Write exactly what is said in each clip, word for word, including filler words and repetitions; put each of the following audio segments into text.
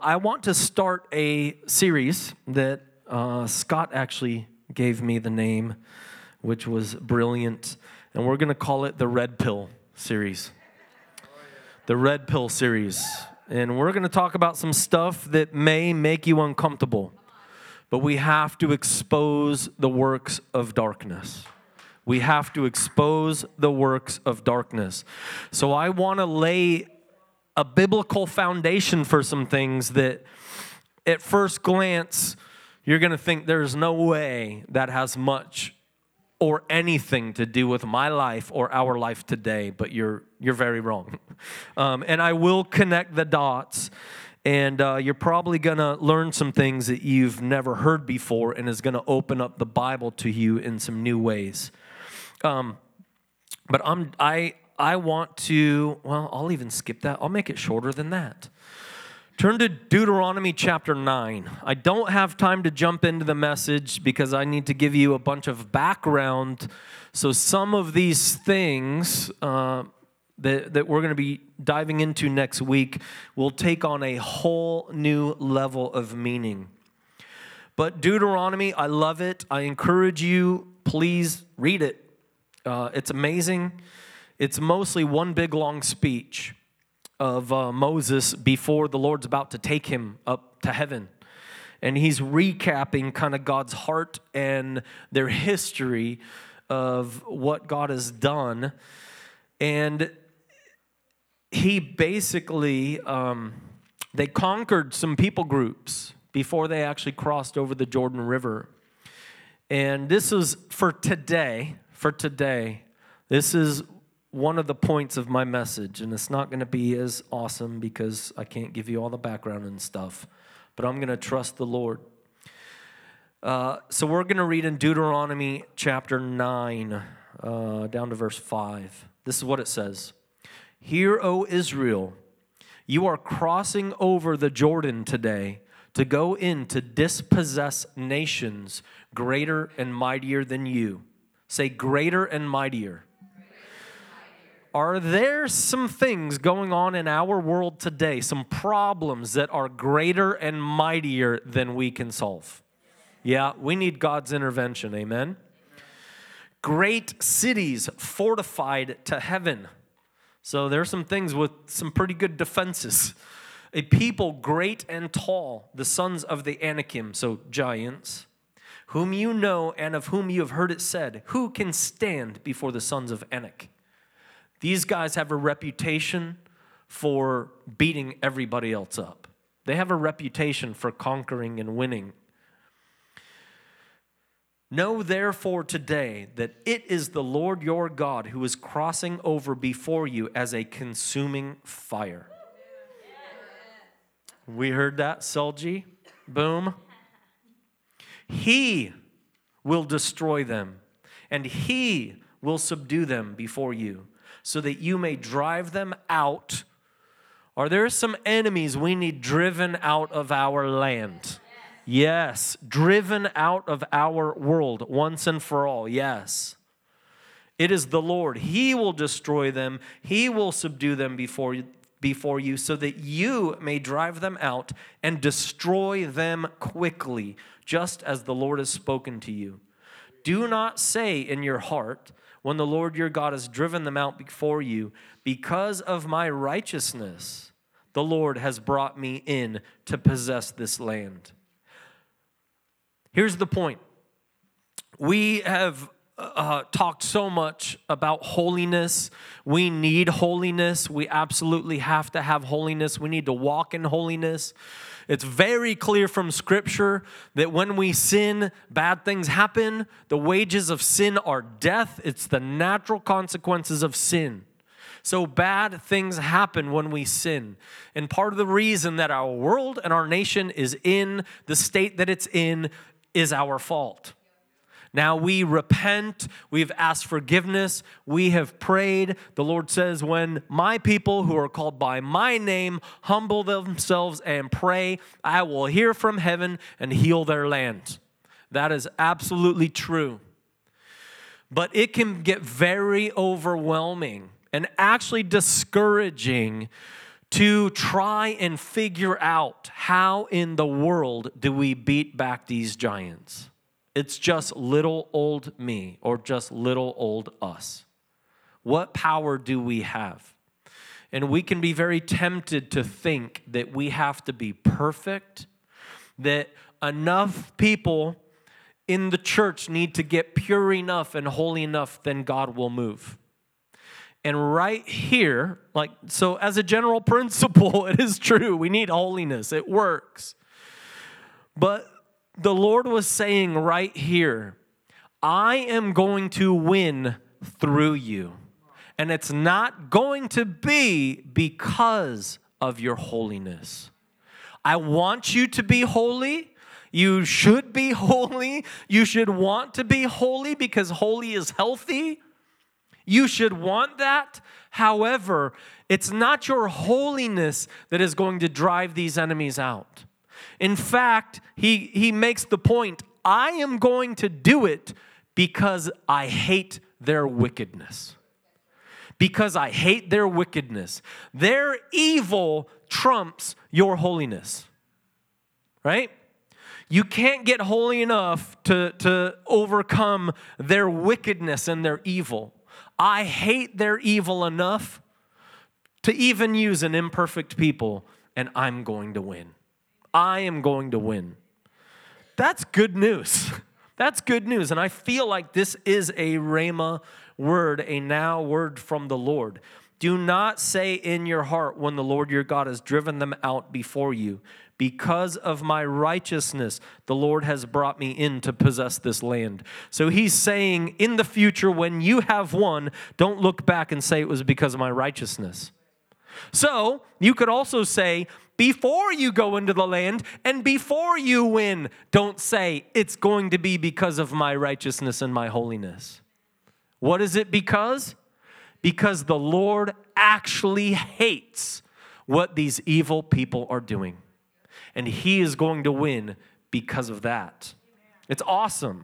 I want to start a series that uh, Scott actually gave me the name, which was brilliant, and we're going to call it the Red Pill series. The Red Pill series. And we're going to talk about some stuff that may make you uncomfortable, but we have to expose the works of darkness. We have to expose the works of darkness. So I want to lay a biblical foundation for some things that at first glance, you're going to think there's no way that has much or anything to do with my life or our life today, but you're you're very wrong. Um, and I will connect the dots, and uh, you're probably going to learn some things that you've never heard before, and is going to open up the Bible to you in some new ways. Um, but I'm I I want to, well, I'll even skip that. I'll make it shorter than that. Turn to Deuteronomy chapter nine. I don't have time to jump into the message because I need to give you a bunch of background. So some of these things uh, that, that we're going to be diving into next week will take on a whole new level of meaning. But Deuteronomy, I love it. I encourage you, please read it. Uh, it's amazing. It's mostly one big long speech of uh, Moses before the Lord's about to take him up to heaven. And he's recapping kind of God's heart and their history of what God has done. And he basically, um, they conquered some people groups before they actually crossed over the Jordan River. And this is for today, for today, this is one of the points of my message, and it's not going to be as awesome because I can't give you all the background and stuff, but I'm going to trust the Lord. Uh, so we're going to read in Deuteronomy chapter nine, uh, down to verse five. This is what it says. Hear, O Israel, you are crossing over the Jordan today to go in to dispossess nations greater and mightier than you. Say, greater and mightier. Are there some things going on in our world today, some problems that are greater and mightier than we can solve? Yeah, we need God's intervention, amen? Great cities fortified to heaven. So there's some things with some pretty good defenses. A people great and tall, the sons of the Anakim, so giants, whom you know and of whom you have heard it said, who can stand before the sons of Anak? These guys have a reputation for beating everybody else up. They have a reputation for conquering and winning. Know therefore today that it is the Lord your God who is crossing over before you as a consuming fire. We heard that, Selji? Boom. He will destroy them, and he will subdue them before you, so that you may drive them out. Are there some enemies we need driven out of our land? Yes, driven out of our world once and for all, yes. It is the Lord. He will destroy them. He will subdue them before you, before you, so that you may drive them out and destroy them quickly, just as the Lord has spoken to you. Do not say in your heart, when the Lord your God has driven them out before you, because of my righteousness, the Lord has brought me in to possess this land. Here's the point. We have uh, talked so much about holiness. We need holiness. We absolutely have to have holiness. We need to walk in holiness. It's very clear from Scripture that when we sin, bad things happen. The wages of sin are death. It's the natural consequences of sin. So bad things happen when we sin. And part of the reason that our world and our nation is in the state that it's in is our fault. Now we repent, we've asked forgiveness, we have prayed. The Lord says, when my people who are called by my name humble themselves and pray, I will hear from heaven and heal their land. That is absolutely true. But it can get very overwhelming and actually discouraging to try and figure out how in the world do we beat back these giants. It's just little old me or just little old us. What power do we have? And we can be very tempted to think that we have to be perfect, that enough people in the church need to get pure enough and holy enough, then God will move. And right here, like, so as a general principle, it is true. We need holiness. It works. But the Lord was saying right here, I am going to win through you. And it's not going to be because of your holiness. I want you to be holy. You should be holy. You should want to be holy because holy is healthy. You should want that. However, it's not your holiness that is going to drive these enemies out. In fact, he, he makes the point, I am going to do it because I hate their wickedness. Because I hate their wickedness. Their evil trumps your holiness. Right? You can't get holy enough to, to overcome their wickedness and their evil. I hate their evil enough to even use an imperfect people, and I'm going to win. I am going to win. That's good news. That's good news. And I feel like this is a rhema word, a now word from the Lord. Do not say in your heart when the Lord your God has driven them out before you, because of my righteousness, the Lord has brought me in to possess this land. So he's saying in the future, when you have won, don't look back and say it was because of my righteousness. So you could also say, before you go into the land and before you win, don't say it's going to be because of my righteousness and my holiness. What is it because? Because the Lord actually hates what these evil people are doing. And he is going to win because of that. It's awesome.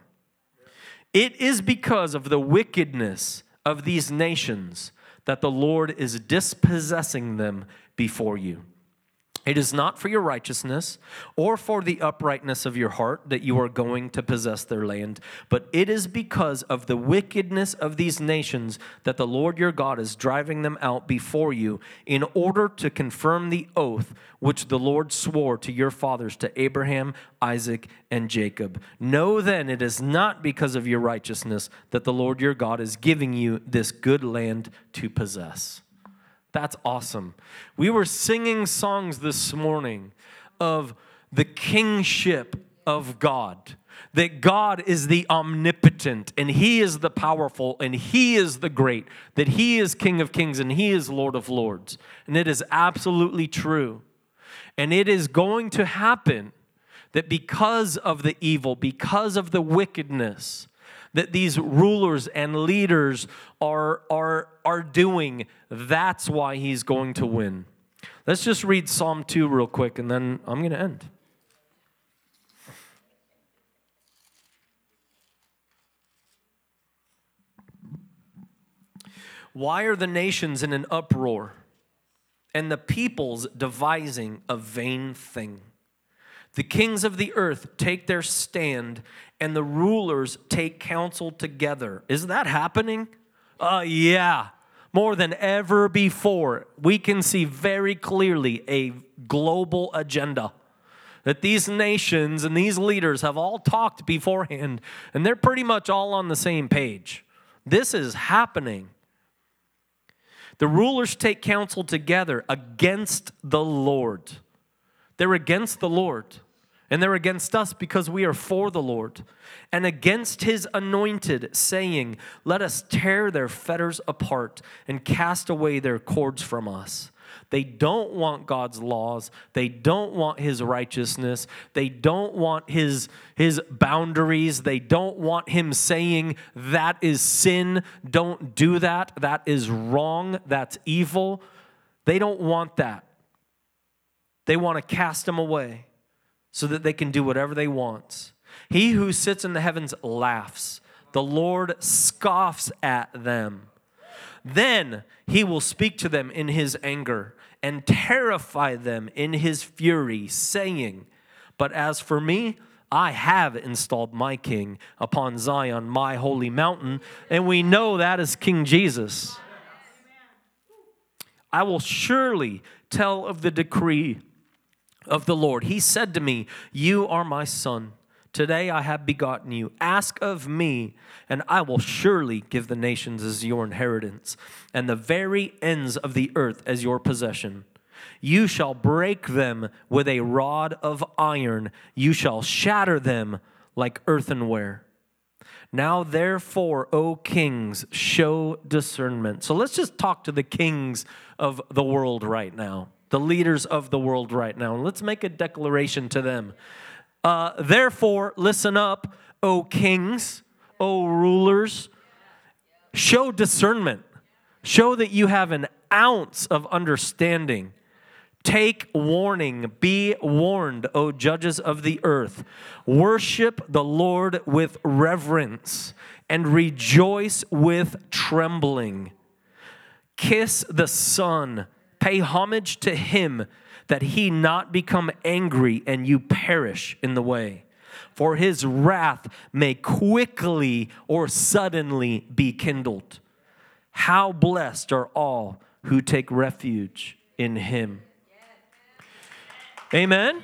It is because of the wickedness of these nations that the Lord is dispossessing them before you. It is not for your righteousness or for the uprightness of your heart that you are going to possess their land, but it is because of the wickedness of these nations that the Lord your God is driving them out before you in order to confirm the oath which the Lord swore to your fathers, to Abraham, Isaac, and Jacob. Know then it is not because of your righteousness that the Lord your God is giving you this good land to possess. That's awesome. We were singing songs this morning of the kingship of God. That God is the omnipotent and he is the powerful and he is the great. That he is King of kings and he is Lord of lords. And it is absolutely true. And it is going to happen that because of the evil, because of the wickedness that these rulers and leaders are, are, are doing, that's why he's going to win. Let's just read Psalm two real quick, and then I'm going to end. Why are the nations in an uproar, and the peoples devising a vain thing? The kings of the earth take their stand, and the rulers take counsel together. Is that happening? Uh, yeah. More than ever before, we can see very clearly a global agenda. That these nations and these leaders have all talked beforehand, and they're pretty much all on the same page. This is happening. The rulers take counsel together against the Lord. They're against the Lord. And they're against us because we are for the Lord. And against his anointed, saying, let us tear their fetters apart and cast away their cords from us. They don't want God's laws. They don't want his righteousness. They don't want his, his boundaries. They don't want him saying, that is sin. Don't do that. That is wrong. That's evil. They don't want that. They want to cast them away so that they can do whatever they want. He who sits in the heavens laughs. The Lord scoffs at them. Then he will speak to them in his anger and terrify them in his fury, saying, but as for me, I have installed my king upon Zion, my holy mountain, and we know that is King Jesus. I will surely tell of the decree of the Lord. He said to me, you are my son. Today I have begotten you. Ask of me, and I will surely give the nations as your inheritance, and the very ends of the earth as your possession. You shall break them with a rod of iron. You shall shatter them like earthenware. Now, therefore, O kings, show discernment. So let's just talk to the kings of the world right now, the leaders of the world right now. And let's make a declaration to them. Uh, therefore, listen up, O kings, O rulers. Show discernment. Show that you have an ounce of understanding. Take warning, be warned, O judges of the earth. Worship the Lord with reverence and rejoice with trembling. Kiss the Son, pay homage to him, that he not become angry and you perish in the way. For his wrath may quickly or suddenly be kindled. How blessed are all who take refuge in him. Amen.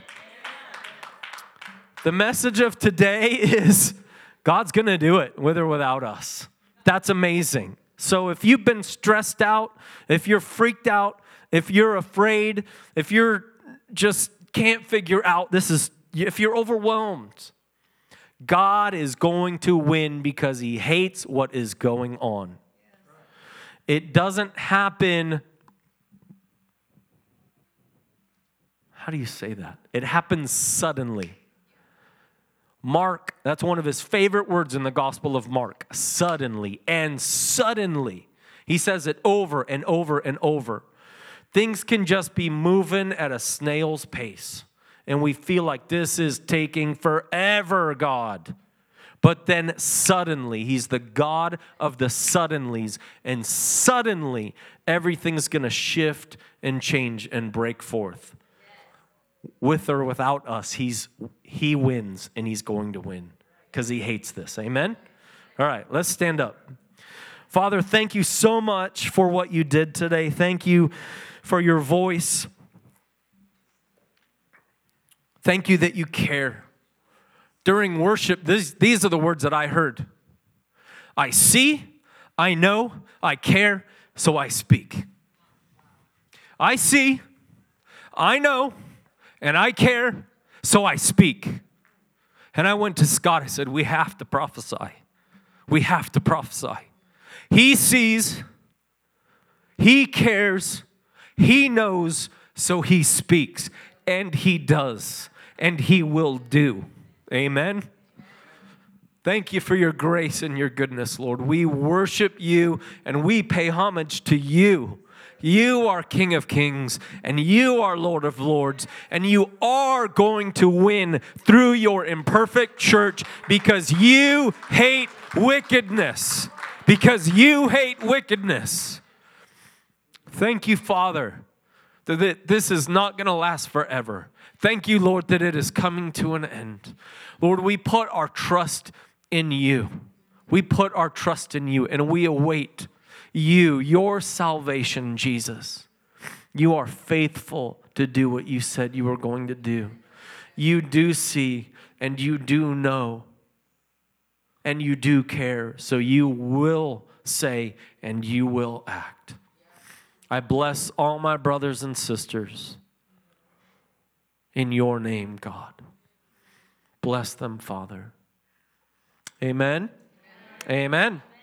The message of today is God's going to do it with or without us. That's amazing. So if you've been stressed out, if you're freaked out, if you're afraid, if you're just can't figure out, this is, if you're overwhelmed, God is going to win because he hates what is going on. It doesn't happen. How do you say that? It happens suddenly. Mark, that's one of his favorite words in the Gospel of Mark. Suddenly and suddenly. He says it over and over and over. Things can just be moving at a snail's pace. And we feel like this is taking forever, God. But then suddenly, he's the God of the suddenlies. And suddenly, everything's going to shift and change and break forth. With or without us, he's he wins, and he's going to win because he hates this. Amen? All right, let's stand up. Father, thank you so much for what you did today. Thank you for your voice. Thank you that you care. During worship, this, these are the words that I heard. I see, I know, I care, so I speak. I see, I know, and I care, so I speak. And I went to Scott, I said, we have to prophesy. We have to prophesy. He sees, he cares, he knows, so he speaks. And he does, and he will do. Amen. Thank you for your grace and your goodness, Lord. We worship you, and we pay homage to you. You are King of Kings, and you are Lord of Lords, and you are going to win through your imperfect church because you hate wickedness. Because you hate wickedness. Thank you, Father, that this is not going to last forever. Thank you, Lord, that it is coming to an end. Lord, we put our trust in you. We put our trust in you, and we await you, your salvation, Jesus. You are faithful to do what you said you were going to do. You do see, and you do know, and you do care, so you will say, and you will act. I bless all my brothers and sisters in your name, God. Bless them, Father. Amen. Amen. Amen.